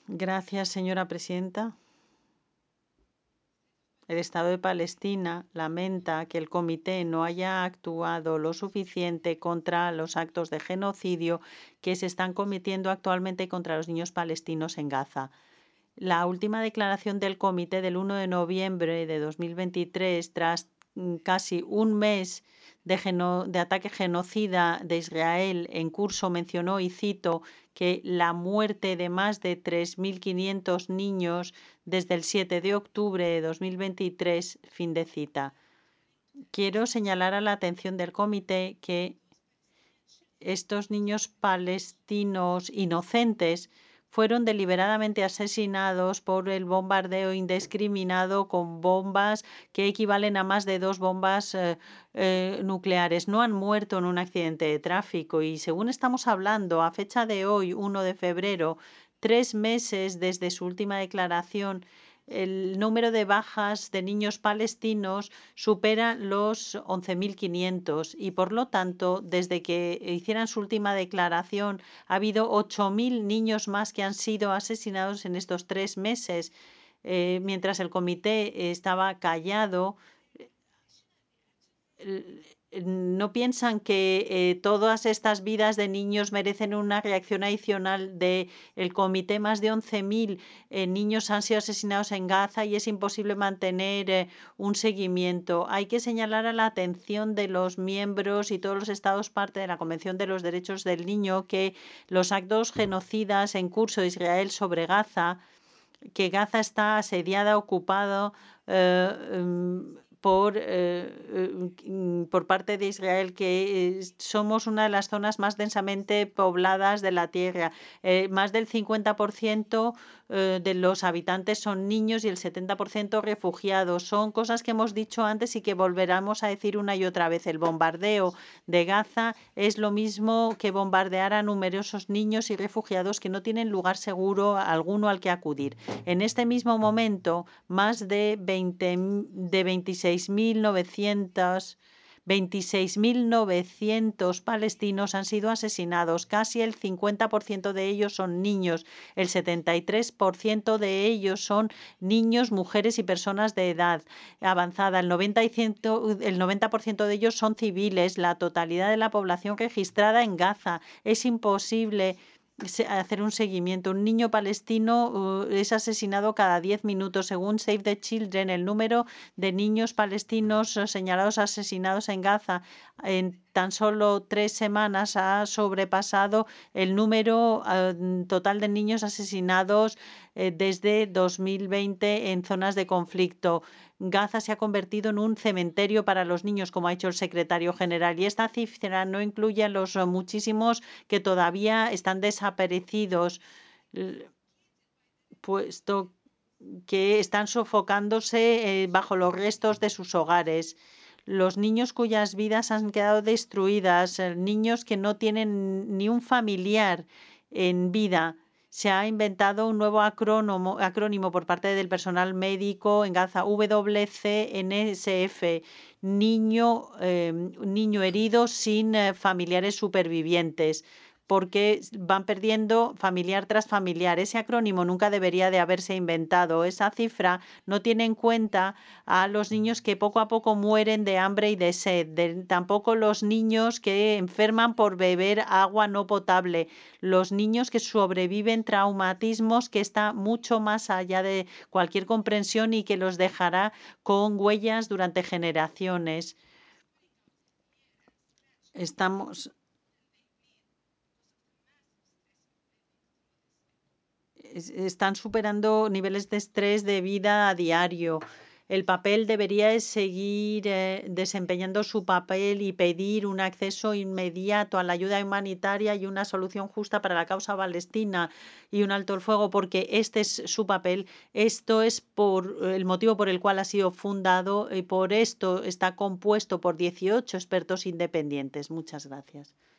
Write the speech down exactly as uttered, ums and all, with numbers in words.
Gracias, señora presidenta. El Estado de Palestina lamenta que el Comité no haya actuado lo suficiente contra los actos de genocidio que se están cometiendo actualmente contra los niños palestinos en Gaza. La última declaración del Comité del uno de noviembre de dos mil veintitrés, tras casi un mes de, geno de ataque genocida de Israel en curso, mencionó, y cito, que la muerte de más de tres mil quinientos niños desde el siete de octubre de dos mil veintitrés, fin de cita. Quiero señalar a la atención del Comité que estos niños palestinos inocentes fueron deliberadamente asesinados por el bombardeo indiscriminado con bombas que equivalen a más de dos bombas eh, eh, nucleares. No han muerto en un accidente de tráfico y, según estamos hablando, a fecha de hoy, uno de febrero, tres meses desde su última declaración, el número de bajas de niños palestinos supera los once mil quinientos y, por lo tanto, desde que hicieran su última declaración, ha habido ocho mil niños más que han sido asesinados en estos tres meses. Eh, mientras el comité estaba callado, ¿no piensan que eh, todas estas vidas de niños merecen una reacción adicional del comité? Más de once mil eh, niños han sido asesinados en Gaza y es imposible mantener eh, un seguimiento. Hay que señalar a la atención de los miembros y todos los estados parte de la Convención de los Derechos del Niño que los actos genocidas en curso de Israel sobre Gaza, que Gaza está asediada, ocupado eh, por, eh, por parte de Israel, que somos una de las zonas más densamente pobladas de la Tierra. Eh, más del cincuenta por ciento eh, de los habitantes son niños y el setenta por ciento refugiados. Son cosas que hemos dicho antes y que volveremos a decir una y otra vez. El bombardeo de Gaza es lo mismo que bombardear a numerosos niños y refugiados que no tienen lugar seguro alguno al que acudir. En este mismo momento, más de, veinte, de veintiséis mil novecientos palestinos han sido asesinados. Casi el cincuenta por ciento de ellos son niños. El setenta y tres por ciento de ellos son niños, mujeres y personas de edad avanzada. El noventa por ciento de ellos son civiles. La totalidad de la población registrada en Gaza. Es imposible hacer un seguimiento. Un niño palestino uh, es asesinado cada diez minutos. Según Save the Children, el número de niños palestinos señalados asesinados en Gaza en tan solo tres semanas ha sobrepasado el número uh, total de niños asesinados eh, desde dos mil veinte en zonas de conflicto. Gaza se ha convertido en un cementerio para los niños, como ha dicho el secretario general, y esta cifra no incluye a los muchísimos que todavía están desaparecidos, puesto que están sofocándose eh, bajo los restos de sus hogares. Los niños cuyas vidas han quedado destruidas, eh, niños que no tienen ni un familiar en vida. Se ha inventado un nuevo acrónomo, acrónimo por parte del personal médico en Gaza, W C N S F, niño, eh, niño herido sin eh, familiares supervivientes, porque van perdiendo familiar tras familiar. Ese acrónimo nunca debería de haberse inventado. Esa cifra no tiene en cuenta a los niños que poco a poco mueren de hambre y de sed, de, tampoco los niños que enferman por beber agua no potable, los niños que sobreviven traumatismos que está mucho más allá de cualquier comprensión y que los dejará con huellas durante generaciones. Estamos están superando niveles de estrés de vida a diario. El papel debería seguir eh, desempeñando su papel y pedir un acceso inmediato a la ayuda humanitaria y una solución justa para la causa palestina y un alto el fuego, porque este es su papel. Esto es por el motivo por el cual ha sido fundado y por esto está compuesto por dieciocho expertos independientes. Muchas gracias.